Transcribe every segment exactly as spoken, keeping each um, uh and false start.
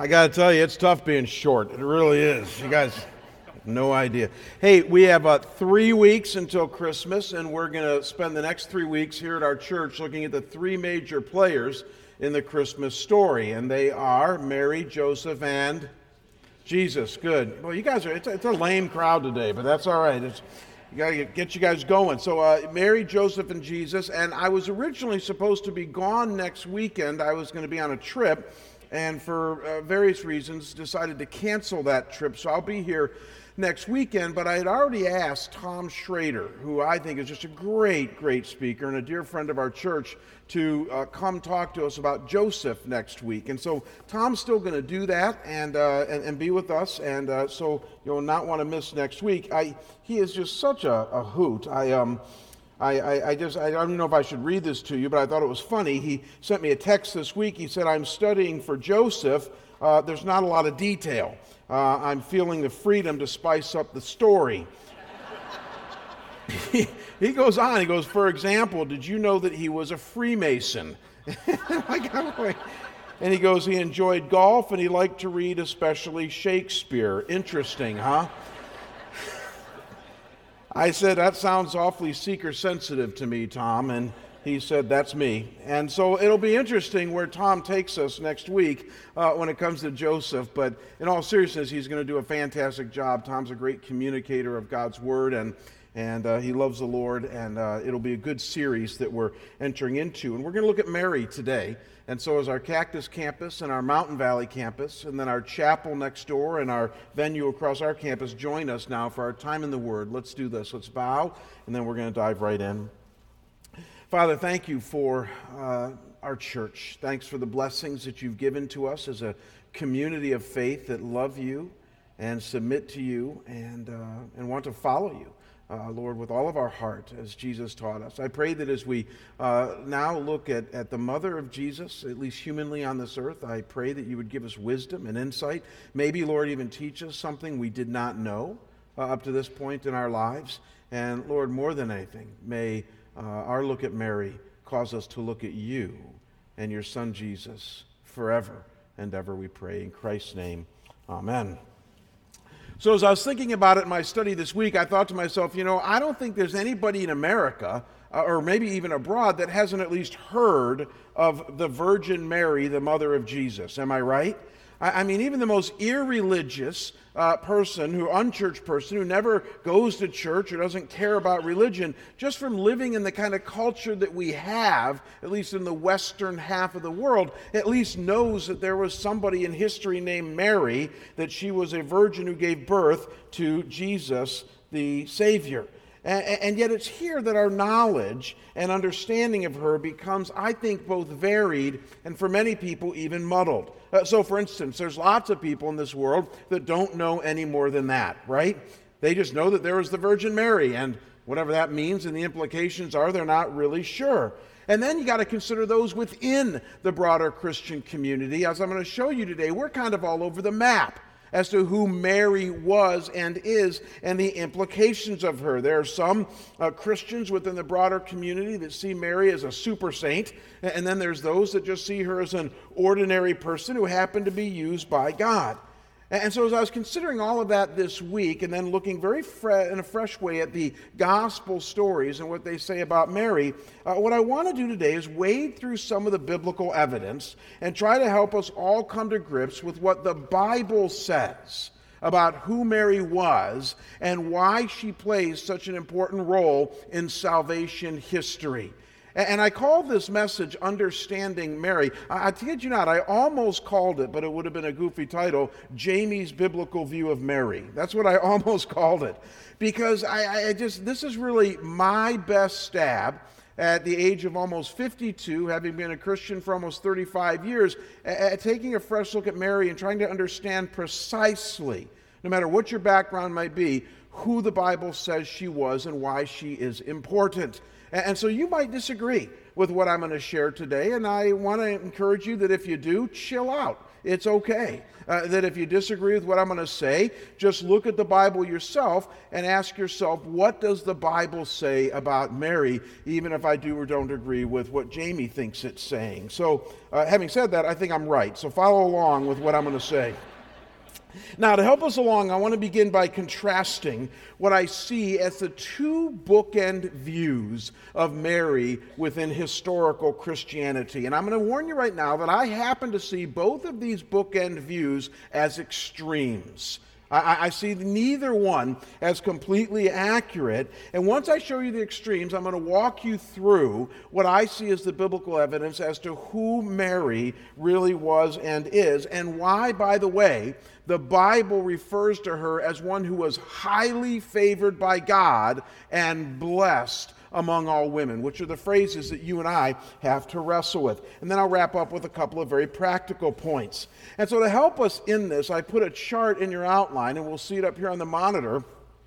I got to tell you, it's tough being short. It really is. You guys have no idea. Hey, we have uh, three weeks until Christmas, and we're going to spend the next three weeks here at our church looking at the three major players in the Christmas story, and they are Mary, Joseph, and Jesus. Good. Well, you guys are, it's a, it's a lame crowd today, but that's all right. It's, you got to get you guys going. So uh, Mary, Joseph, and Jesus, and I was originally supposed to be gone next weekend. I was going to be on a trip, and for uh, various reasons decided to cancel that trip. So I'll be here next weekend, but I had already asked Tom Schrader, who I think is just a great, great speaker and a dear friend of our church, to uh, come talk to us about Joseph next week. And so Tom's still going to do that and, uh, and and be with us, and uh, so you'll not want to miss next week. I he is just such a, a hoot. I um. I, I, I just, I don't know if I should read this to you, but I thought it was funny. He sent me a text this week. He said, I'm studying for Joseph. Uh, there's not a lot of detail. Uh, I'm feeling the freedom to spice up the story. he, he goes on, he goes, for example, did you know that he was a Freemason? And he goes, he enjoyed golf and he liked to read especially Shakespeare. Interesting, huh? I said, that sounds awfully seeker-sensitive to me, Tom, and he said, that's me. And so it'll be interesting where Tom takes us next week uh, when it comes to Joseph, but in all seriousness, he's going to do a fantastic job. Tom's a great communicator of God's Word, and and uh, he loves the Lord, and uh, it'll be a good series that we're entering into. And we're going to look at Mary today, and so is our Cactus campus and our Mountain Valley campus, and then our chapel next door and our venue across our campus. Join us now for our time in the Word. Let's do this. Let's bow, and then we're going to dive right in. Father, thank you for uh, our church. Thanks for the blessings that you've given to us as a community of faith that love you and submit to you and, uh, and want to follow you. Uh, Lord, with all of our heart, as Jesus taught us. I pray that as we uh, now look at, at the mother of Jesus, at least humanly on this earth, I pray that you would give us wisdom and insight. Maybe, Lord, even teach us something we did not know uh, up to this point in our lives. And Lord, more than anything, may uh, our look at Mary cause us to look at you and your Son Jesus forever and ever, we pray. In Christ's name, amen. So as I was thinking about it in my study this week, I thought to myself, you know, I don't think there's anybody in America, uh, or maybe even abroad, that hasn't at least heard of the Virgin Mary, the mother of Jesus. Am I right? I, I mean, even the most irreligious uh, person, who unchurched person, who never goes to church or doesn't care about religion, just from living in the kind of culture that we have, at least in the western half of the world, at least knows that there was somebody in history named Mary, that she was a virgin who gave birth to Jesus, the Savior. And yet it's here that our knowledge and understanding of her becomes, I think, both varied and for many people even muddled. Uh, so for instance, there's lots of people in this world that don't know any more than that, right? They just know that there was the Virgin Mary, and whatever that means and the implications are, they're not really sure. And then you got to consider those within the broader Christian community. As I'm going to show you today, we're kind of all over the map as to who Mary was and is and the implications of her. There are some uh, Christians within the broader community that see Mary as a super saint, and then there's those that just see her as an ordinary person who happened to be used by God. And so as I was considering all of that this week, and then looking very fre- in a fresh way at the gospel stories and what they say about Mary, uh, what I want to do today is wade through some of the biblical evidence and try to help us all come to grips with what the Bible says about who Mary was and why she plays such an important role in salvation history. And I call this message Understanding Mary. I, I kid you not, I almost called it, but it would have been a goofy title, Jamie's Biblical View of Mary. That's what I almost called it. Because I, I just, this is really my best stab at the age of almost fifty-two, having been a Christian for almost thirty-five years, at taking a fresh look at Mary and trying to understand precisely, no matter what your background might be, who the Bible says she was and why she is important. And so you might disagree with what I'm going to share today, and I want to encourage you that if you do, chill out It's okay. Uh, that if you disagree with what I'm going to say, just look at the Bible yourself and ask yourself, what does the Bible say about Mary, even if I do or don't agree with what Jamie thinks it's saying. So, uh, having said that, I think I'm right. So follow along with what I'm going to say. Now, to help us along, I want to begin by contrasting what I see as the two bookend views of Mary within historical Christianity. And I'm going to warn you right now that I happen to see both of these bookend views as extremes. I, I see neither one as completely accurate. And once I show you the extremes, I'm going to walk you through what I see as the biblical evidence as to who Mary really was and is, and why, by the way, the Bible refers to her as one who was highly favored by God and blessed among all women, which are the phrases that you and I have to wrestle with. And then I'll wrap up with a couple of very practical points. And so to help us in this, I put a chart in your outline, and we'll see it up here on the monitor.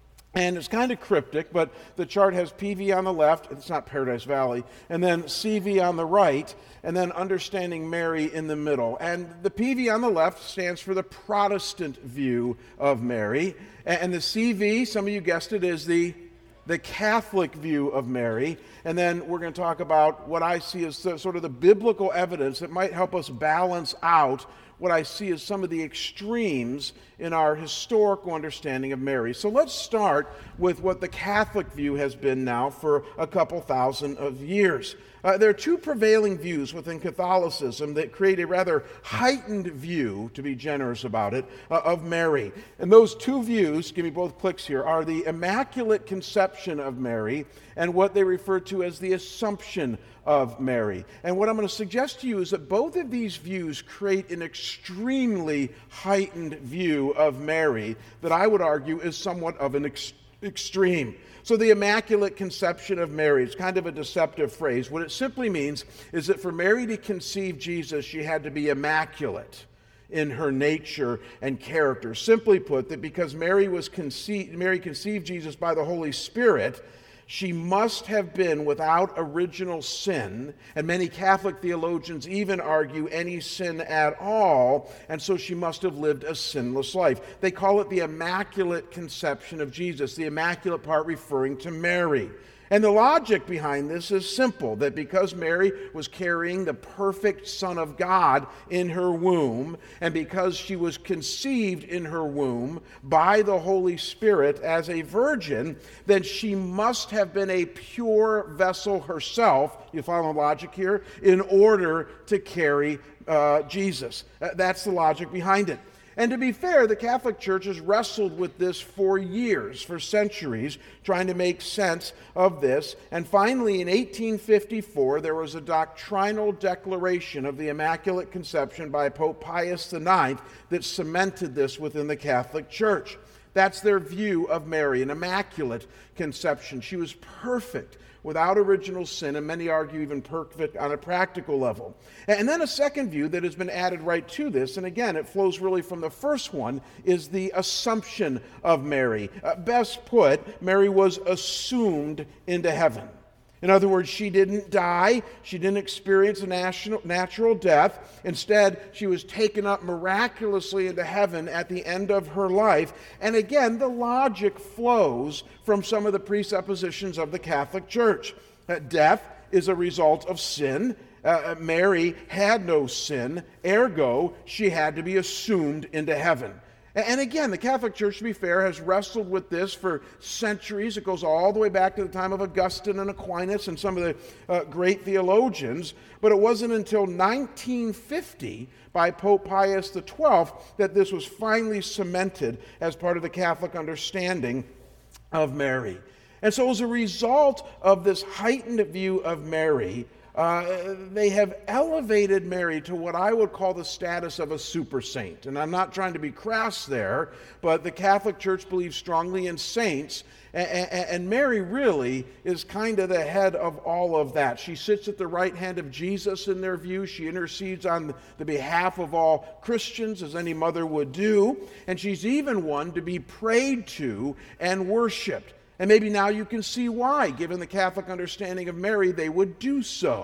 And it's kind of cryptic, but the chart has P V on the left, it's not Paradise Valley, and then C V on the right, and then Understanding Mary in the middle. And the P V on the left stands for the Protestant view of Mary, and the C V, some of you guessed it, is the the Catholic view of Mary. And then we're going to talk about what I see as the, sort of the biblical evidence that might help us balance out what I see as some of the extremes in our historical understanding of Mary. So let's start with what the Catholic view has been now for a couple thousand of years. Uh, there are two prevailing views within Catholicism that create a rather heightened view, to be generous about it, uh, of Mary. And those two views, give me both clicks here, are the Immaculate Conception of Mary and what they refer to as the Assumption of Mary. And what I'm going to suggest to you is that both of these views create an extremely heightened view of Mary that I would argue is somewhat of an ex- extreme. So the Immaculate Conception of Mary, it's kind of a deceptive phrase. What it simply means is that for Mary to conceive Jesus, she had to be immaculate in her nature and character. Simply put, that because Mary was conceived, Mary conceived Jesus by the Holy Spirit, she must have been without original sin, and many Catholic theologians even argue any sin at all, and so she must have lived a sinless life. They call it the Immaculate Conception of Jesus, the immaculate part referring to Mary. And the logic behind this is simple, that because Mary was carrying the perfect Son of God in her womb, and because she was conceived in her womb by the Holy Spirit as a virgin, then she must have been a pure vessel herself, you follow the logic here, in order to carry uh, Jesus. Uh, that's the logic behind it. And to be fair, the Catholic Church has wrestled with this for years, for centuries, trying to make sense of this. And finally, in eighteen fifty-four, there was a doctrinal declaration of the Immaculate Conception by Pope Pius the ninth that cemented this within the Catholic Church. That's their view of Mary, an immaculate conception. She was perfect, without original sin, and many argue even perfect on a practical level. And then a second view that has been added right to this, and again, it flows really from the first one, is the Assumption of Mary. Uh, best put, Mary was assumed into heaven. In other words, she didn't die, she didn't experience a national, natural death. Instead, she was taken up miraculously into heaven at the end of her life. And again, the logic flows from some of the presuppositions of the Catholic Church. Uh, death is a result of sin. Uh, Mary had no sin, ergo, she had to be assumed into heaven. And again, the Catholic Church, to be fair, has wrestled with this for centuries. It goes all the way back to the time of Augustine and Aquinas and some of the uh, great theologians. But it wasn't until nineteen fifty by Pope Pius the twelfth that this was finally cemented as part of the Catholic understanding of Mary. And so as a result of this heightened view of Mary, Uh, they have elevated Mary to what I would call the status of a super saint. And I'm not trying to be crass there, but the Catholic Church believes strongly in saints, and, and, and Mary really is kind of the head of all of that. She sits at the right hand of Jesus in their view. She intercedes on the behalf of all Christians, as any mother would do, and she's even one to be prayed to and worshiped. And maybe now you can see why, given the Catholic understanding of Mary, they would do so.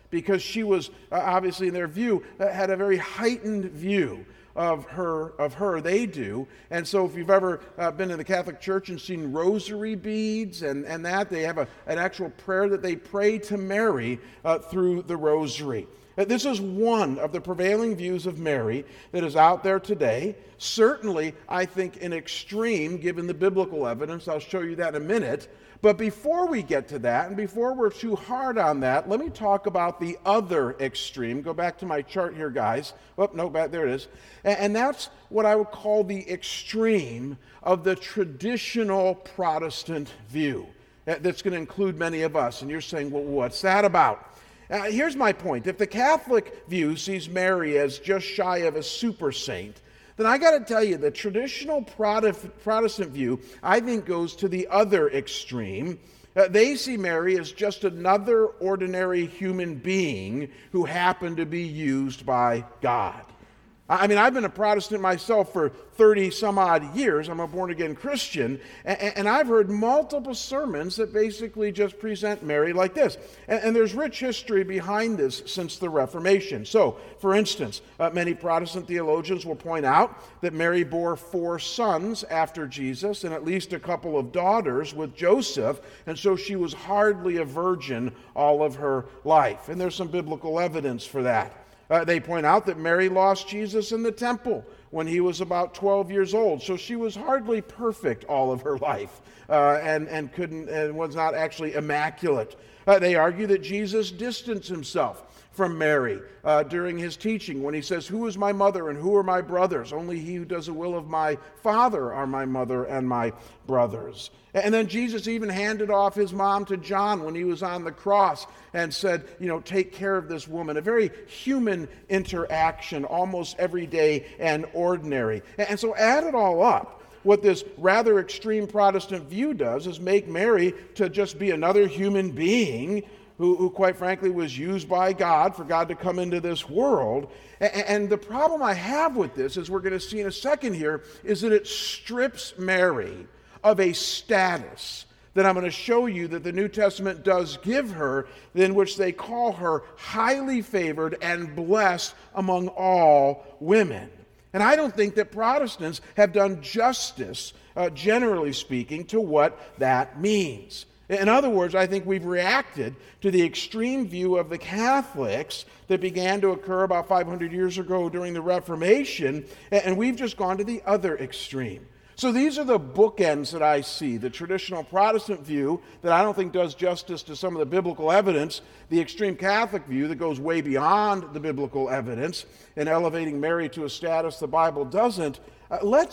because she was, uh, obviously in their view, uh, had a very heightened view of her, of her, they do. And so if you've ever uh, been in the Catholic Church and seen rosary beads and, and that, they have a, an actual prayer that they pray to Mary uh, through the rosary. Uh, This is one of the prevailing views of Mary that is out there today. Certainly, I think, an extreme, given the biblical evidence. I'll show you that in a minute. But before we get to that, and before we're too hard on that, let me talk about the other extreme. Go back to my chart here, guys. Oh, no, back there it is. And, and that's what I would call the extreme of the traditional Protestant view. That's going to include many of us. And you're saying, well, what's that about? Uh, here's my point. If the Catholic view sees Mary as just shy of a super saint, then I got to tell you, the traditional Protestant view, I think, goes to the other extreme. Uh, they see Mary as just another ordinary human being who happened to be used by God. I mean, I've been a Protestant myself for thirty some odd years. I'm a born-again Christian, and, and I've heard multiple sermons that basically just present Mary like this. And, and there's rich history behind this since the Reformation. So, for instance, uh, many Protestant theologians will point out that Mary bore four sons after Jesus and at least a couple of daughters with Joseph, and so she was hardly a virgin all of her life. And there's some biblical evidence for that. Uh, they point out that Mary lost Jesus in the temple when he was about twelve years old, so she was hardly perfect all of her life, uh, and and couldn't and was not actually immaculate. Uh, they argue that Jesus distanced himself from Mary uh, during his teaching when he says, "Who is my mother and who are my brothers? Only he who does the will of my Father are my mother and my brothers." And then Jesus even handed off his mom to John when he was on the cross and said, you know, take care of this woman. A very human interaction, almost everyday and ordinary. And so add it all up. What this rather extreme Protestant view does is make Mary to just be another human being who, who quite frankly was used by God for God to come into this world. And the problem I have with this, as we're going to see in a second here, is that it strips Mary of a status that I'm going to show you that the New Testament does give her, in which they call her highly favored and blessed among all women. And I don't think that Protestants have done justice, uh, generally speaking, to what that means. In other words, I think we've reacted to the extreme view of the Catholics that began to occur about five hundred years ago during the Reformation, and we've just gone to the other extreme. So these are the bookends that I see. The traditional Protestant view that I don't think does justice to some of the biblical evidence, the extreme Catholic view that goes way beyond the biblical evidence in elevating Mary to a status the Bible doesn't. Uh, let's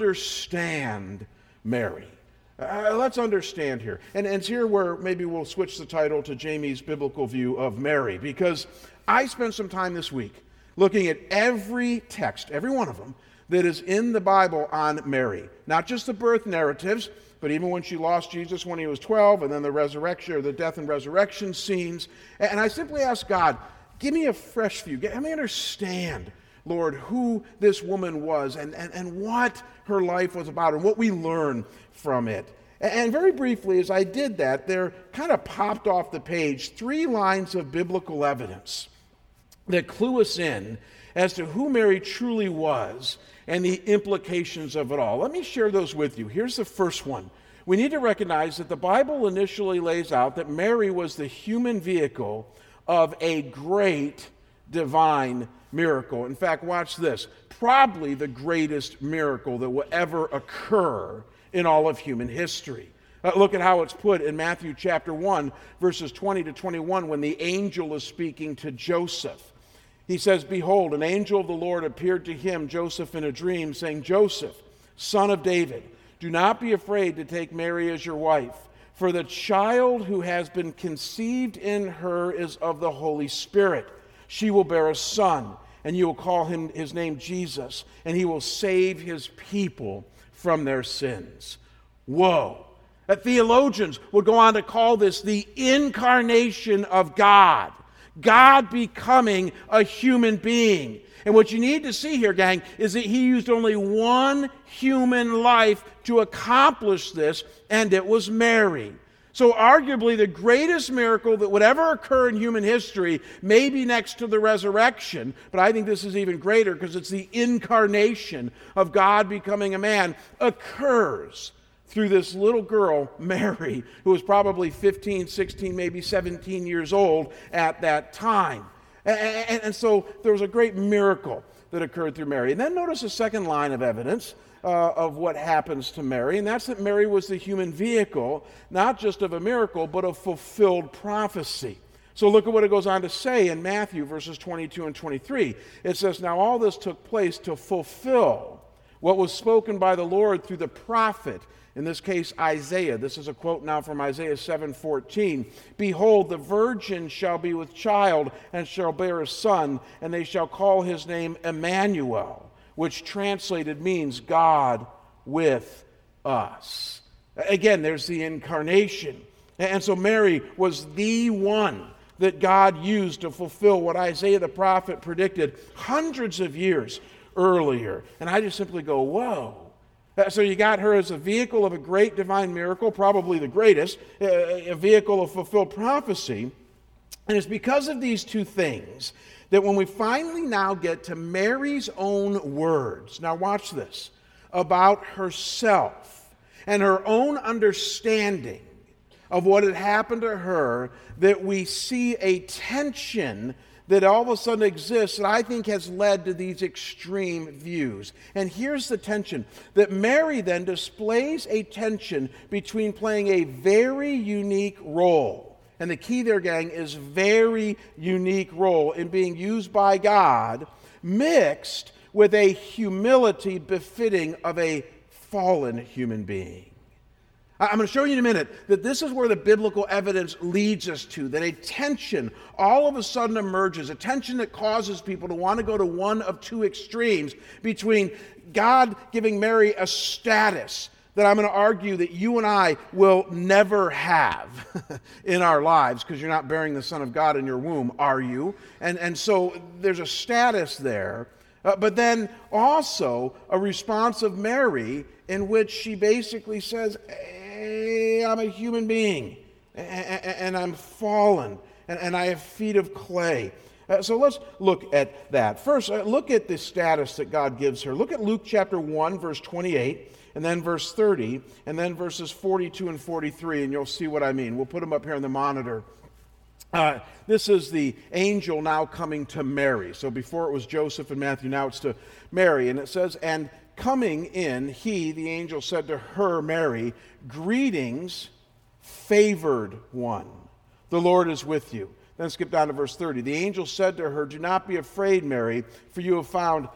understand Mary. Uh, let's understand here. And, and it's here where maybe we'll switch the title to Jamie's biblical view of Mary, because I spent some time this week looking at every text, every one of them, that is in the Bible on Mary. Not just the birth narratives, but even when she lost Jesus when he was twelve, and then the resurrection, or the death and resurrection scenes. And I simply asked God, give me a fresh view. Let me understand, Lord, who this woman was and, and, and what her life was about and what we learn from it. And very briefly, as I did that, there kind of popped off the page three lines of biblical evidence that clue us in as to who Mary truly was and the implications of it all. Let me share those with you. Here's the first one. We need to recognize that the Bible initially lays out that Mary was the human vehicle of a great divine miracle. In fact, watch this. Probably the greatest miracle that will ever occur in all of human history. Uh, look at how it's put in Matthew chapter one, verses twenty to twenty-one, when the angel is speaking to Joseph. He says, "Behold, an angel of the Lord appeared to him, Joseph, in a dream, saying, Joseph, son of David, do not be afraid to take Mary as your wife, for the child who has been conceived in her is of the Holy Spirit. She will bear a son, and you will call him his name Jesus, and he will save his people from their sins." Whoa. That theologians would go on to call this the incarnation of God. God becoming a human being. And what you need to see here, gang, is that he used only one human life to accomplish this, and it was Mary. So arguably the greatest miracle that would ever occur in human history, maybe next to the resurrection, but I think this is even greater because it's the incarnation of God becoming a man, occurs through this little girl, Mary, who was probably fifteen, sixteen, maybe seventeen years old at that time. And, and, and so there was a great miracle that occurred through Mary. And then notice a second line of evidence uh, of what happens to Mary, and that's that Mary was the human vehicle, not just of a miracle, but of fulfilled prophecy. So look at what it goes on to say in Matthew verses twenty-two and twenty-three. It says, "Now all this took place to fulfill what was spoken by the Lord through the prophet," in this case Isaiah. This is a quote now from Isaiah seven fourteen. "Behold, the virgin shall be with child and shall bear a son, and they shall call his name Emmanuel," which translated means God with us. Again, there's the incarnation. And so Mary was the one that God used to fulfill what Isaiah the prophet predicted hundreds of years earlier. And I just simply go, whoa. So you got her as a vehicle of a great divine miracle, probably the greatest, a vehicle of fulfilled prophecy. And it's because of these two things that when we finally now get to Mary's own words, now watch this, about herself and her own understanding of what had happened to her, that we see a tension that all of a sudden exists that I think has led to these extreme views. And here's the tension, that Mary then displays a tension between playing a very unique role, and the key there, gang, is very unique role in being used by God, mixed with a humility befitting of a fallen human being. I'm going to show you in a minute that this is where the biblical evidence leads us to, that a tension all of a sudden emerges, a tension that causes people to want to go to one of two extremes between God giving Mary a status that I'm going to argue that you and I will never have in our lives, because you're not bearing the Son of God in your womb, are you? And, and so there's a status there, uh, but then also a response of Mary in which she basically says, hey, I'm a human being, and I'm fallen, and I have feet of clay. Uh, so let's look at that. First, uh, look at the status that God gives her. Look at Luke chapter one, verse twenty-eight, and then verse thirty, and then verses forty-two and forty-three, and you'll see what I mean. We'll put them up here on the monitor. Uh, this is the angel now coming to Mary. So before it was Joseph and Matthew, now it's to Mary. And it says, "And coming in, he," the angel, "said to her," Mary, "Greetings, favored one. The Lord is with you." Then skip down to verse thirty. "The angel said to her, 'Do not be afraid, Mary, for you have found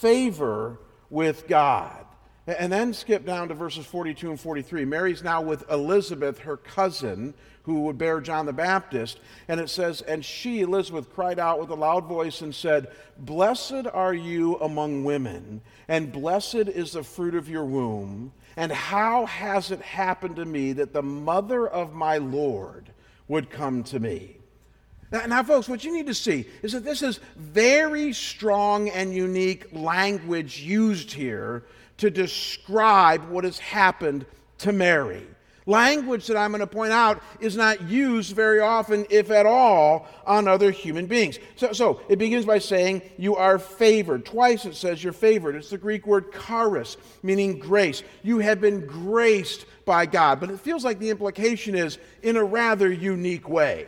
favor with God.'" And then skip down to verses forty-two and forty-three. Mary's now with Elizabeth, her cousin, who would bear John the Baptist. And it says, "And she, Elizabeth, cried out with a loud voice and said, 'Blessed are you among women, and blessed is the fruit of your womb. And how has it happened to me that the mother of my Lord would come to me?'" Now, now, folks, what you need to see is that this is very strong and unique language used here to describe what has happened to Mary. Language that I'm going to point out is not used very often, if at all, on other human beings. So, so it begins by saying you are favored. Twice it says you're favored. It's the Greek word charis, meaning grace. You have been graced by God. But it feels like the implication is in a rather unique way.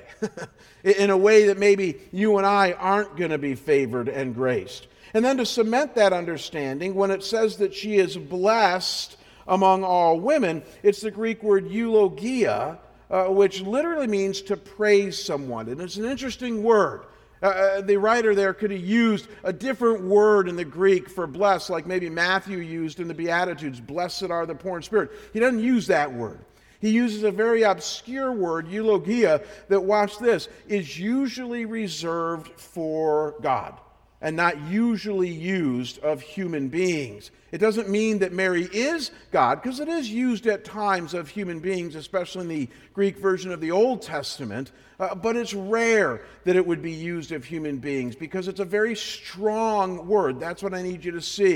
In a way that maybe you and I aren't going to be favored and graced. And then to cement that understanding, when it says that she is blessed among all women, it's the Greek word eulogia, uh, which literally means to praise someone. And it's an interesting word. Uh, the writer there could have used a different word in the Greek for blessed, like maybe Matthew used in the Beatitudes, "Blessed are the poor in spirit." He doesn't use that word. He uses a very obscure word, eulogia, that, watch this, is usually reserved for God and not usually used of human beings. It doesn't mean that Mary is God, because it is used at times of human beings, especially in the Greek version of the Old Testament, uh, but it's rare that it would be used of human beings because it's a very strong word. That's what I need you to see.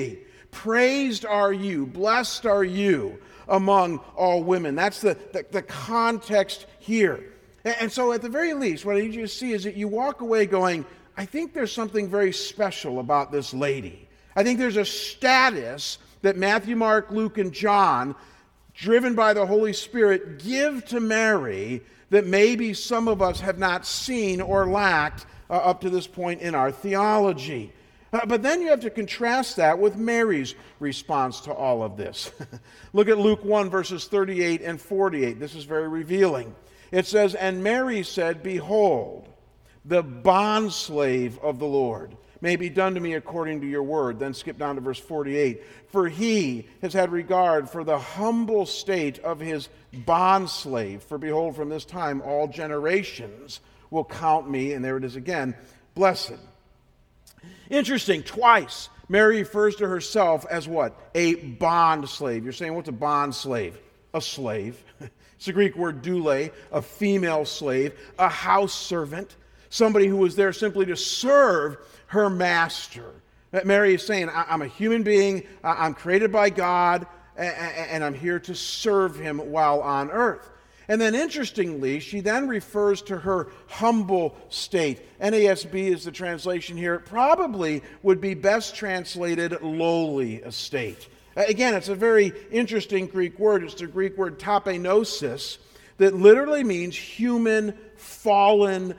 Praised are you, blessed are you among all women. That's the, the, the context here. And, and so at the very least, what I need you to see is that you walk away going, I think there's something very special about this lady. I think there's a status that Matthew, Mark, Luke, and John, driven by the Holy Spirit, give to Mary that maybe some of us have not seen or lacked uh, up to this point in our theology. Uh, but then you have to contrast that with Mary's response to all of this. Look at Luke one, verses thirty-eight and forty-eight. This is very revealing. It says, "And Mary said, Behold, the bondslave of the Lord may be done to me according to your word." Then skip down to verse forty-eight. "For he has had regard for the humble state of his bondslave. For behold, from this time all generations will count me," and there it is again, "blessed." Interesting, twice Mary refers to herself as what? A bond slave. You're saying, what's a bond slave? A slave. It's the Greek word doule, a female slave, a house servant, somebody who was there simply to serve her master. Mary is saying, I'm a human being, I'm created by God, and I'm here to serve him while on earth. And then interestingly, she then refers to her humble state. N A S B is the translation here. It probably would be best translated lowly estate. Again, it's a very interesting Greek word. It's the Greek word tapenosis that literally means human, fallen,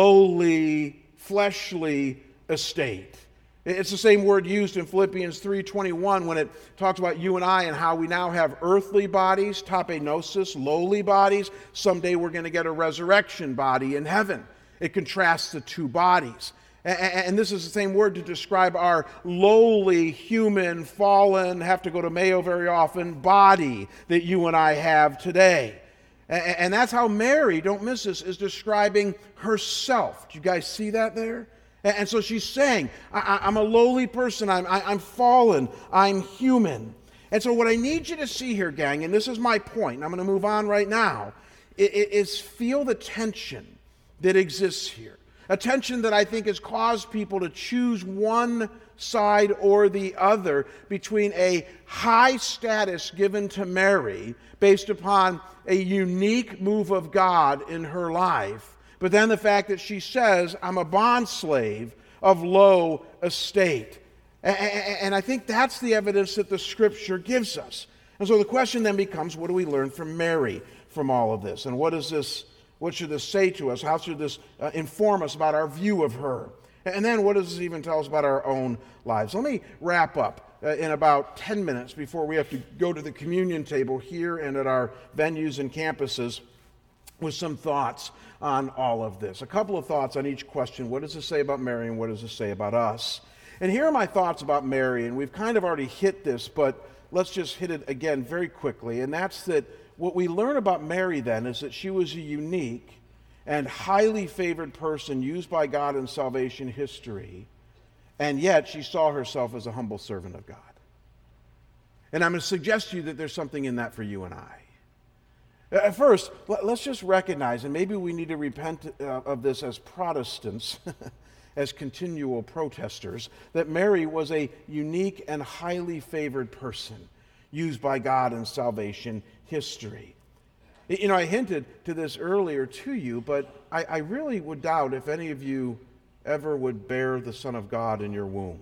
lowly, fleshly estate. It's the same word used in Philippians three twenty-one when it talks about you and I and how we now have earthly bodies, tapenosis, lowly bodies. Someday we're going to get a resurrection body in heaven. It contrasts the two bodies. And this is the same word to describe our lowly, human, fallen, have to go to Mayo very often, body that you and I have today. And that's how Mary, don't miss this, is describing herself. Do you guys see that there? And so she's saying, I, I'm a lowly person, I'm, I, I'm fallen, I'm human. And so what I need you to see here, gang, and this is my point, and I'm going to move on right now, is feel the tension that exists here. A tension that I think has caused people to choose one side or the other between a high status given to Mary based upon a unique move of God in her life, but then the fact that she says, I'm a bondslave of low estate. And I think that's the evidence that the Scripture gives us. And so the question then becomes, what do we learn from Mary from all of this? And what is this? What should this say to us? How should this uh, inform us about our view of her? And then what does this even tell us about our own lives? Let me wrap up uh, in about ten minutes before we have to go to the communion table here and at our venues and campuses with some thoughts on all of this. A couple of thoughts on each question. What does this say about Mary and what does this say about us? And here are my thoughts about Mary, and we've kind of already hit this, but let's just hit it again very quickly. And that's that what we learn about Mary then is that she was a unique and highly favored person used by God in salvation history, and yet she saw herself as a humble servant of God. And I'm going to suggest to you that there's something in that for you and I. At first, let's just recognize, and maybe we need to repent of this as Protestants, as continual protesters, that Mary was a unique and highly favored person used by God in salvation history. You know, I hinted to this earlier to you, but I, I really would doubt if any of you ever would bear the Son of God in your womb.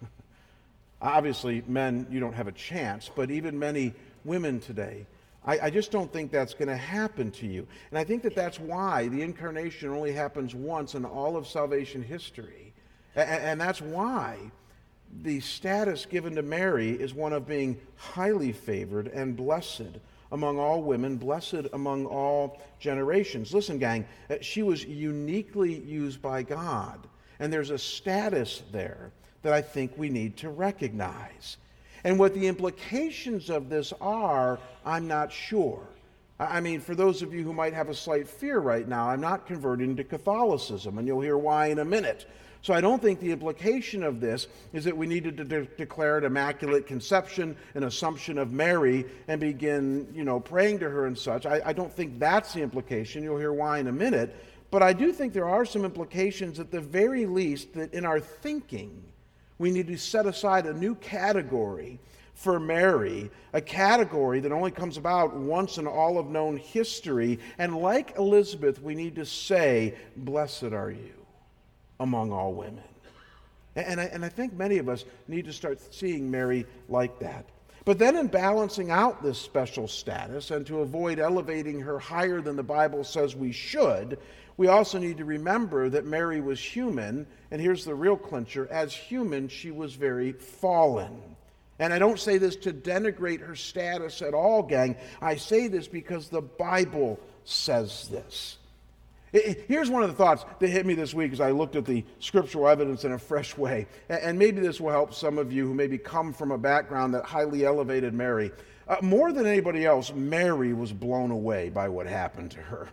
Obviously, men, you don't have a chance, but even many women today, I, I just don't think that's going to happen to you. And I think that that's why the incarnation only happens once in all of salvation history. And, and that's why the status given to Mary is one of being highly favored and blessed among all women, blessed among all generations. Listen, gang, she was uniquely used by God. And there's a status there that I think we need to recognize. And what the implications of this are, I'm not sure. I mean, for those of you who might have a slight fear right now, I'm not converting to Catholicism, and you'll hear why in a minute. So I don't think the implication of this is that we needed to de- declare an immaculate conception, an assumption of Mary, and begin, you know, praying to her and such. I, I don't think that's the implication. You'll hear why in a minute. But I do think there are some implications at the very least that in our thinking, We need to set aside a new category for Mary, a category that only comes about once in all of known history. And like Elizabeth, we need to say, "Blessed are you among all women." And I, and I think many of us need to start seeing Mary like that. But then in balancing out this special status and to avoid elevating her higher than the Bible says we should, we also need to remember that Mary was human, and here's the real clincher: as human, she was very fallen. And I don't say this to denigrate her status at all, gang. I say this because the Bible says this. Here's one of the thoughts that hit me this week as I looked at the scriptural evidence in a fresh way. And maybe this will help some of you who maybe come from a background that highly elevated Mary. Uh, more than anybody else, Mary was blown away by what happened to her.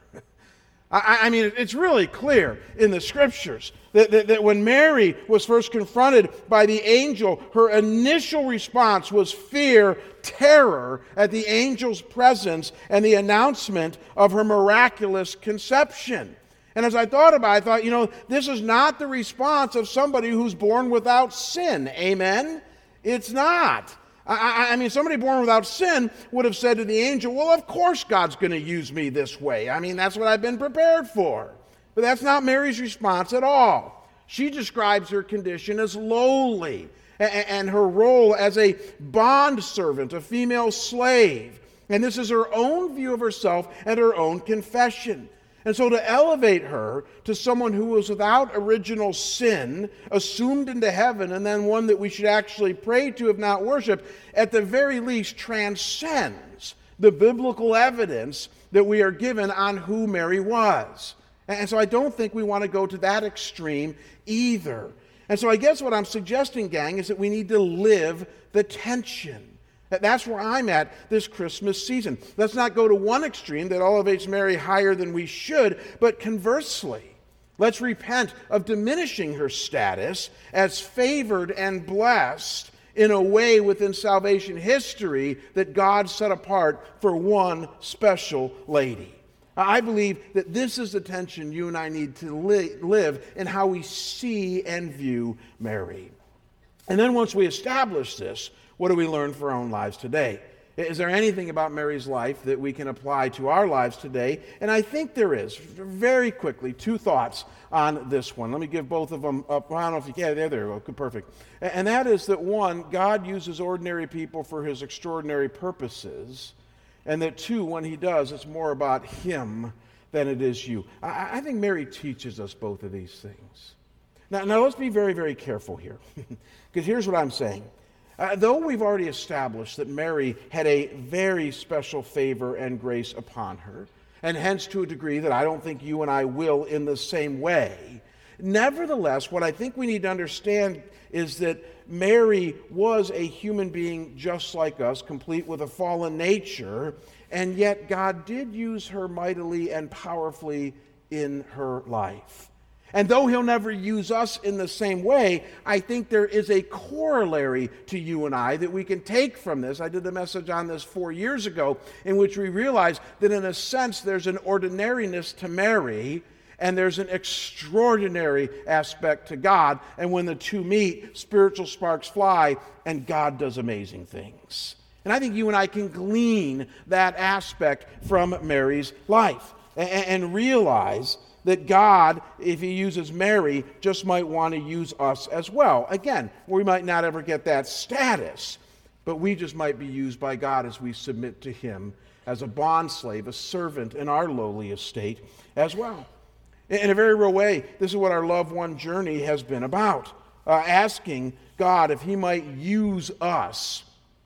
I, I mean, it's really clear in the scriptures that, that, that when Mary was first confronted by the angel, her initial response was fear, terror at the angel's presence and the announcement of her miraculous conception. And as I thought about it, I thought, you know, this is not the response of somebody who's born without sin. Amen? It's not. I, I mean, somebody born without sin would have said to the angel, well, of course God's going to use me this way. I mean, that's what I've been prepared for. But that's not Mary's response at all. She describes her condition as lowly and her role as a bondservant, a female slave. And this is her own view of herself and her own confession. And so to elevate her to someone who was without original sin, assumed into heaven, and then one that we should actually pray to if not worship, at the very least transcends the biblical evidence that we are given on who Mary was. And so I don't think we want to go to that extreme either. And so I guess what I'm suggesting, gang, is that we need to live the tension. That's where I'm at this Christmas season. Let's not go to one extreme that elevates Mary higher than we should, but conversely, let's repent of diminishing her status as favored and blessed in a way within salvation history that God set apart for one special lady. I believe that this is the tension you and I need to li- live in how we see and view Mary. And then once we establish this, what do we learn for our own lives today? Is there anything about Mary's life that we can apply to our lives today? And I think there is. Very quickly, two thoughts on this one. Let me give both of them up. I don't know if you can. There, there. Okay, perfect. And that is that, one, God uses ordinary people for his extraordinary purposes. And that, two, when he does, it's more about him than it is you. I, I think Mary teaches us both of these things. Now, now let's be very, very careful here. Because here's what I'm saying. Uh, though we've already established that Mary had a very special favor and grace upon her, and hence to a degree that I don't think you and I will in the same way, nevertheless, what I think we need to understand is that Mary was a human being just like us, complete with a fallen nature, and yet God did use her mightily and powerfully in her life. And though he'll never use us in the same way, I think there is a corollary to you and I that we can take from this. I did a message on this four years ago in which we realized that in a sense there's an ordinariness to Mary and there's an extraordinary aspect to God. And when the two meet, spiritual sparks fly and God does amazing things. And I think you and I can glean that aspect from Mary's life and, and realize that God, if he uses Mary, just might want to use us as well. Again, we might not ever get that status, but we just might be used by God as we submit to him as a bondslave, a servant in our lowly estate as well. In a very real way, this is what our Love One journey has been about, uh, asking God if he might use us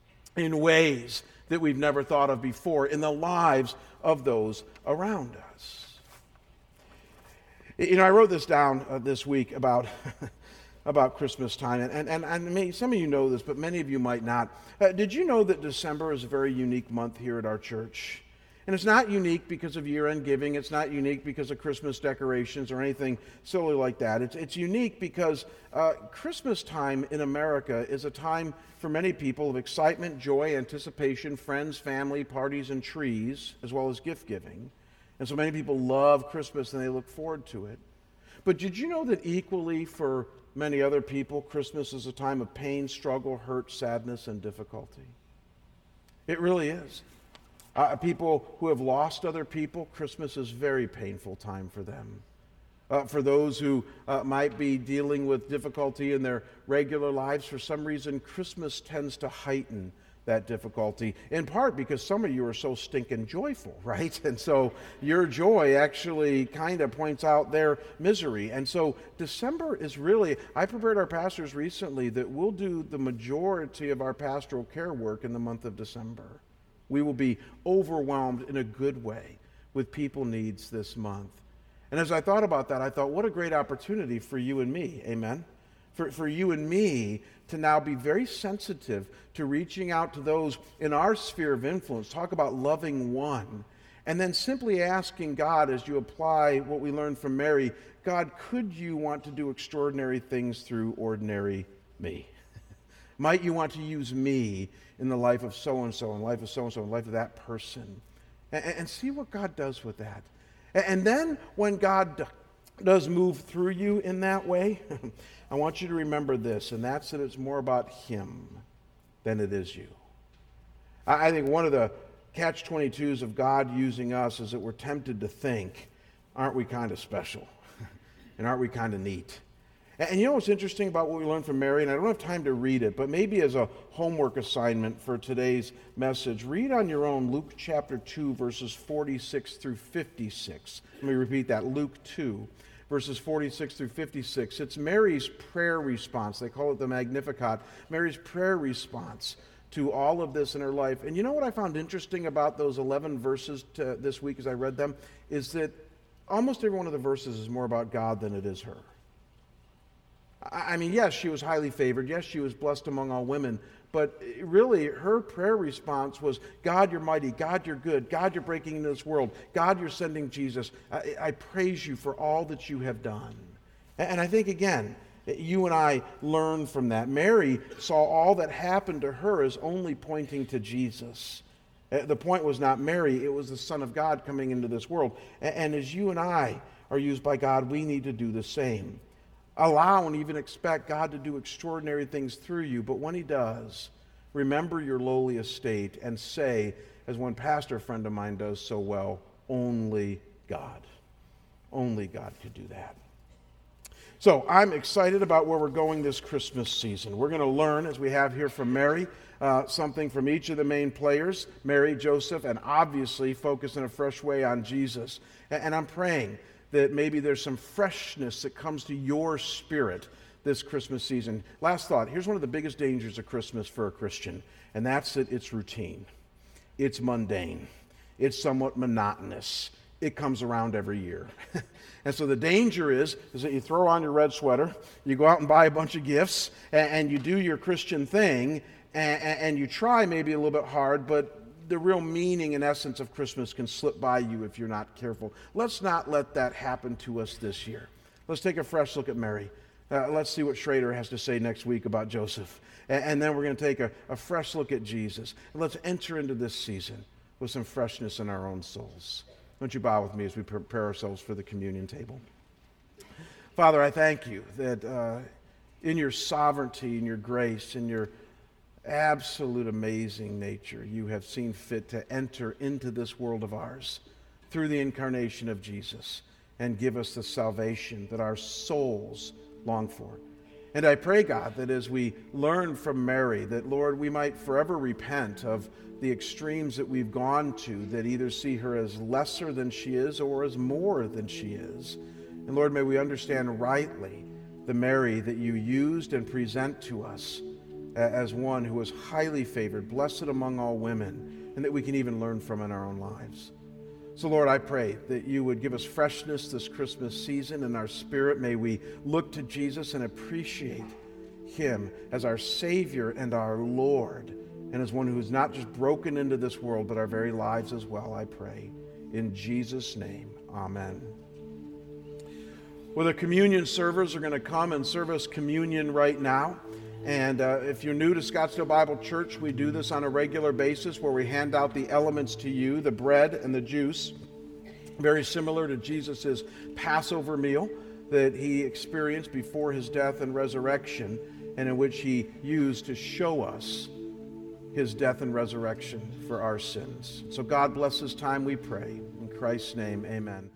in ways that we've never thought of before in the lives of those around us. You know, I wrote this down uh, this week about about Christmas time, and, and, and, and maybe some of you know this, but many of you might not. Uh, did you know that December is a very unique month here at our church? And it's not unique because of year-end giving. It's not unique because of Christmas decorations or anything silly like that. It's, it's unique because uh, Christmas time in America is a time for many people of excitement, joy, anticipation, friends, family, parties, and trees, as well as gift-giving. And so many people love Christmas and they look forward to it. But did you know that equally for many other people, Christmas is a time of pain, struggle, hurt, sadness, and difficulty? It really is. Uh, people who have lost other people, Christmas is a very painful time for them. Uh, for those who uh, might be dealing with difficulty in their regular lives, for some reason, Christmas tends to heighten that difficulty, in part because some of you are so stinking joyful, right? And so your joy actually kind of points out their misery. And so December is really, I prepared our pastors recently that we'll do the majority of our pastoral care work in the month of December. We will be overwhelmed in a good way with people needs this month. And as I thought about that, I thought, what a great opportunity for you and me, amen? For, for you and me to now be very sensitive to reaching out to those in our sphere of influence. Talk about loving one. And then simply asking God, as you apply what we learned from Mary, God, could you want to do extraordinary things through ordinary me? Might you want to use me in the life of so-and-so, in the life of so-and-so, in the life of that person? And, and see what God does with that. And then when God does move through you in that way, I want you to remember this, and that's that it's more about Him than it is you. I think one of the catch twenty-twos of God using us is that we're tempted to think, aren't we kind of special? And aren't we kind of neat? And you know what's interesting about what we learned from Mary, and I don't have time to read it, but maybe as a homework assignment for today's message, read on your own Luke chapter two, verses forty-six through fifty-six. Let me repeat that, Luke two, verses forty-six through fifty-six. It's Mary's prayer response. They call it the Magnificat. Mary's prayer response to all of this in her life. And you know what I found interesting about those eleven verses to this week as I read them? Is that almost every one of the verses is more about God than it is her. I mean, yes, she was highly favored. Yes, she was blessed among all women. But really, her prayer response was, God, you're mighty. God, you're good. God, you're breaking into this world. God, you're sending Jesus. I, I praise you for all that you have done. And I think, again, you and I learn from that. Mary saw all that happened to her as only pointing to Jesus. The point was not Mary. It was the Son of God coming into this world. And as you and I are used by God, we need to do the same. Allow and even expect God to do extraordinary things through you. But when He does, remember your lowly estate and say, as one pastor friend of mine does so well, only God. Only God could do that. So I'm excited about where we're going this Christmas season. We're going to learn, as we have here from Mary, uh, something from each of the main players, Mary, Joseph, and obviously focus in a fresh way on Jesus. And, and I'm praying that maybe there's some freshness that comes to your spirit this Christmas season. Last thought, here's one of the biggest dangers of Christmas for a Christian, and that's that it's routine. It's mundane. It's somewhat monotonous. It comes around every year. And so the danger is, is that you throw on your red sweater, you go out and buy a bunch of gifts, and, and you do your Christian thing, and, and you try maybe a little bit hard, but the real meaning and essence of Christmas can slip by you if you're not careful. Let's not let that happen to us this year. Let's take a fresh look at Mary. Uh, let's see what Schrader has to say next week about Joseph. And, and then we're going to take a, a fresh look at Jesus. And let's enter into this season with some freshness in our own souls. Won't you bow with me as we prepare ourselves for the communion table? Father, I thank you that uh, in your sovereignty, in your grace, in your absolute amazing nature, you have seen fit to enter into this world of ours through the incarnation of Jesus and give us the salvation that our souls long for. And I pray, God, that as we learn from Mary, that, Lord, we might forever repent of the extremes that we've gone to that either see her as lesser than she is or as more than she is. And Lord, may we understand rightly the Mary that you used and present to us as one who was highly favored, blessed among all women, and that we can even learn from in our own lives. So, Lord, I pray that you would give us freshness this Christmas season in our spirit. May we look to Jesus and appreciate him as our Savior and our Lord, and as one who is not just broken into this world, but our very lives as well, I pray. In Jesus' name, amen. Well, the communion servers are going to come and serve us communion right now. And uh, if you're new to Scottsdale Bible Church, we do this on a regular basis where we hand out the elements to you, the bread and the juice, very similar to Jesus' Passover meal. that he experienced before his death and resurrection, and in which he used to show us his death and resurrection for our sins. So God bless this time, we pray. In Christ's name, amen.